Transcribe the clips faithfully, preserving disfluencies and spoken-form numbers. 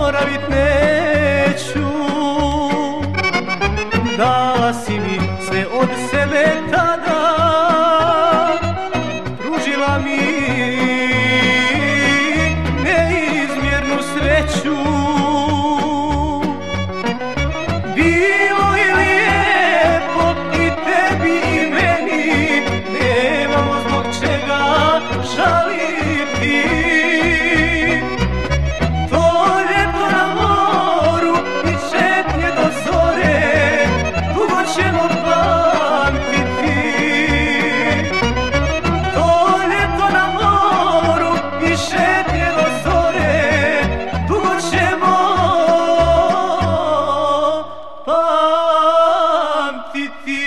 zaboravit neću. Dala si mi sve od sebe tada, pružila mi neizmjernu sreću. Bilo je lijepo i tebi i meni, nemamo zbog čega žaliti. To ljeto na moru i šetnje do zore, dugo ćemo pamtiti. To ljeto na moru i šetnje do zore, dugo ćemo pamtiti.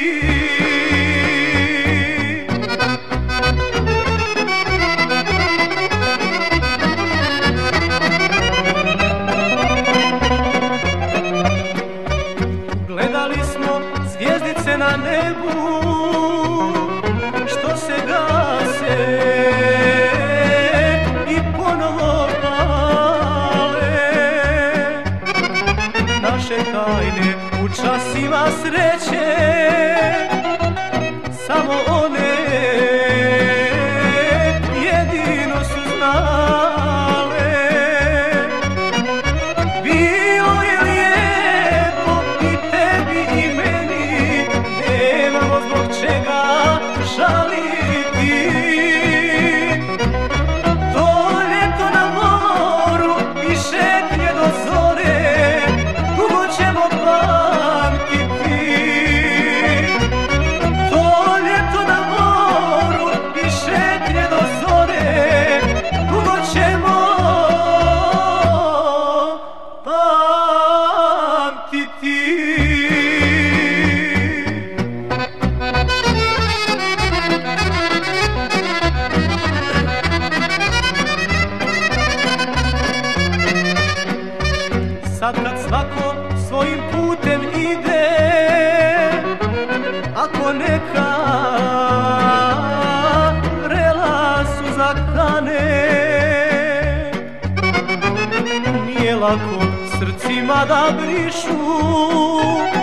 Gledali smo zvjezdice na nebu što se gase i ponovo pale. Naše tajne u časima sreće samo one jedino su znale. Bilo je lijepo i tebi i meni, nemamo zbog čega žaliti. To ljeto na moru i šetnje do zore, dugo ćemo pamtiti. To ljeto na moru i šetnje do zore, dugo ćemo pamtiti. Sad kad svako svojim putem ide, ako neka vrela suza kane, nije lako srcima da brišu